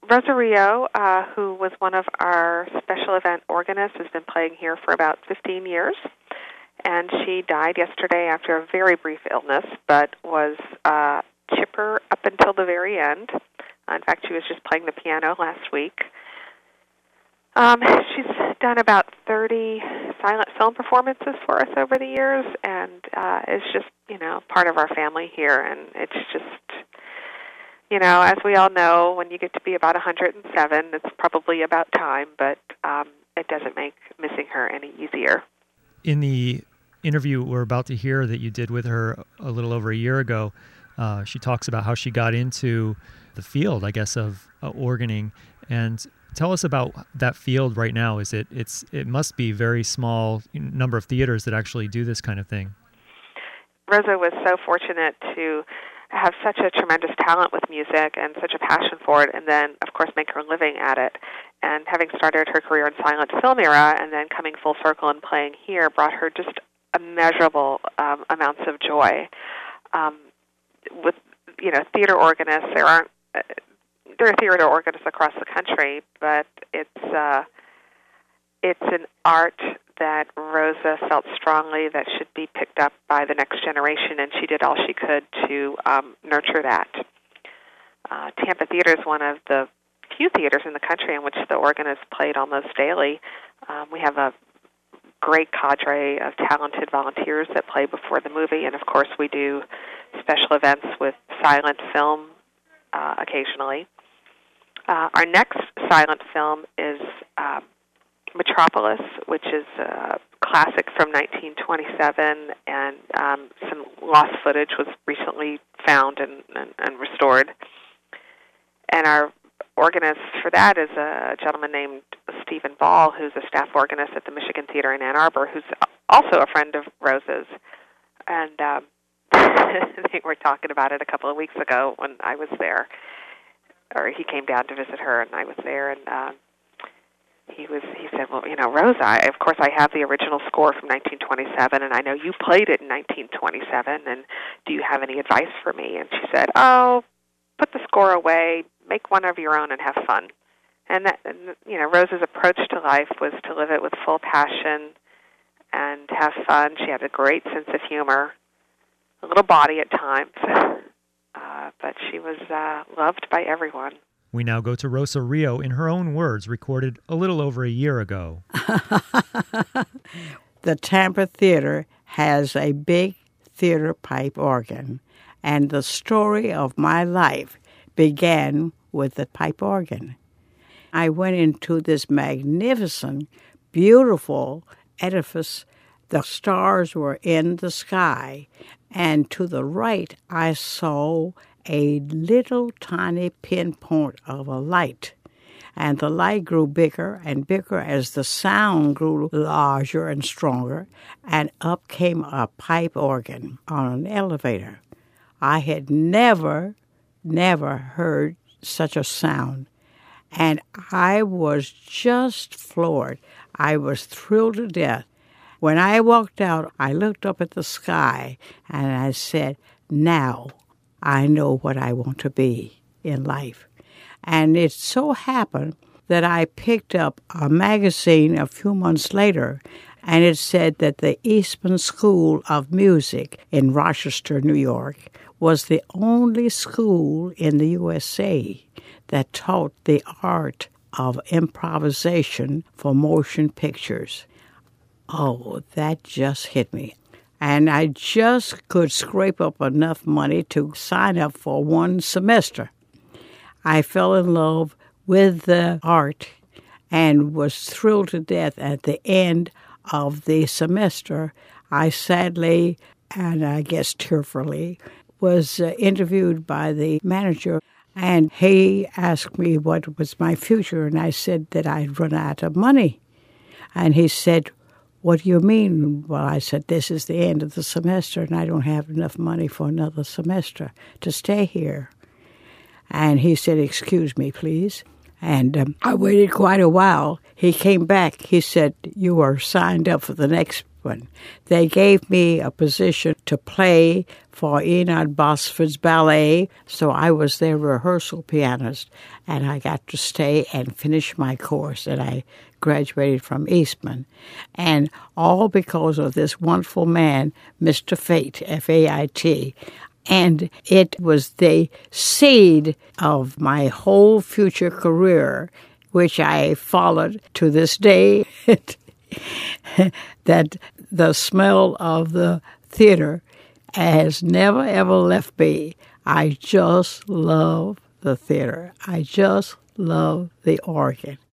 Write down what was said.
Rosario, who was one of our special event organists, has been playing here for about 15 years, and she died yesterday after a very brief illness, but was chipper up until the very end. In fact, she was just playing the piano last week. She's done about 30 silent film performances for us over the years, and is just, part of our family here, and it's just... as we all know, when you get to be about 107, it's probably about time, but it doesn't make missing her any easier. In the interview we're about to hear that you did with her a little over a year ago, she talks about how she got into the field, I guess, of organing. And tell us about that field right now. It must be very small number of theaters that actually do this kind of thing. Rosa was so fortunate to have such a tremendous talent with music and such a passion for it, and then, of course, make her living at it. And having started her career in silent film era and then coming full circle and playing here brought her just immeasurable amounts of joy. With, theater organists, there are theater organists across the country, but it's an art that Rosa felt strongly that should be picked up by the next generation, and she did all she could to nurture that. Tampa Theater is one of the few theaters in the country in which the organist played almost daily. We have a great cadre of talented volunteers that play before the movie, and of course we do special events with silent film occasionally. Our next silent film is Metropolis, which is a classic from 1927, and some lost footage was recently found and restored. And our organist for that is a gentleman named Stephen Ball, who's a staff organist at the Michigan Theater in Ann Arbor, who's also a friend of Rosa's. And they were talking about it a couple of weeks ago when I was there, or he came down to visit her, and I was there, and he said, well, Rosa, of course I have the original score from 1927, and I know you played it in 1927, and do you have any advice for me? And she said, put the score away, make one of your own, and have fun. And Rosa's approach to life was to live it with full passion and have fun. She had a great sense of humor, a little bawdy at times, but she was loved by everyone. We now go to Rosa Rio in her own words, recorded a little over a year ago. The Tampa Theater has a big theater pipe organ, and the story of my life began with the pipe organ. I went into this magnificent, beautiful edifice. The stars were in the sky, and to the right I saw a little tiny pinpoint of a light. And the light grew bigger and bigger as the sound grew larger and stronger, and up came a pipe organ on an elevator. I had never heard such a sound, and I was just floored. I was thrilled to death. When I walked out, I looked up at the sky, and I said, now I know what I want to be in life. And it so happened that I picked up a magazine a few months later, and it said that the Eastman School of Music in Rochester, New York, was the only school in the USA that taught the art of improvisation for motion pictures. Oh, that just hit me. And I just could scrape up enough money to sign up for one semester. I fell in love with the art and was thrilled to death at the end of the semester. I sadly, and I guess tearfully, was interviewed by the manager, and he asked me what was my future, and I said that I'd run out of money. And he said, what do you mean? Well, I said, this is the end of the semester, and I don't have enough money for another semester to stay here. And he said, excuse me, please. And I waited quite a while. He came back. He said, you are signed up for the next Eastman. They gave me a position to play for Enoch Bosford's ballet, so I was their rehearsal pianist, and I got to stay and finish my course, and I graduated from Eastman. And all because of this wonderful man, Mr. Fate, F-A-I-T. And it was the seed of my whole future career, which I followed to this day, that the smell of the theater has never, ever left me. I just love the theater. I just love the organ.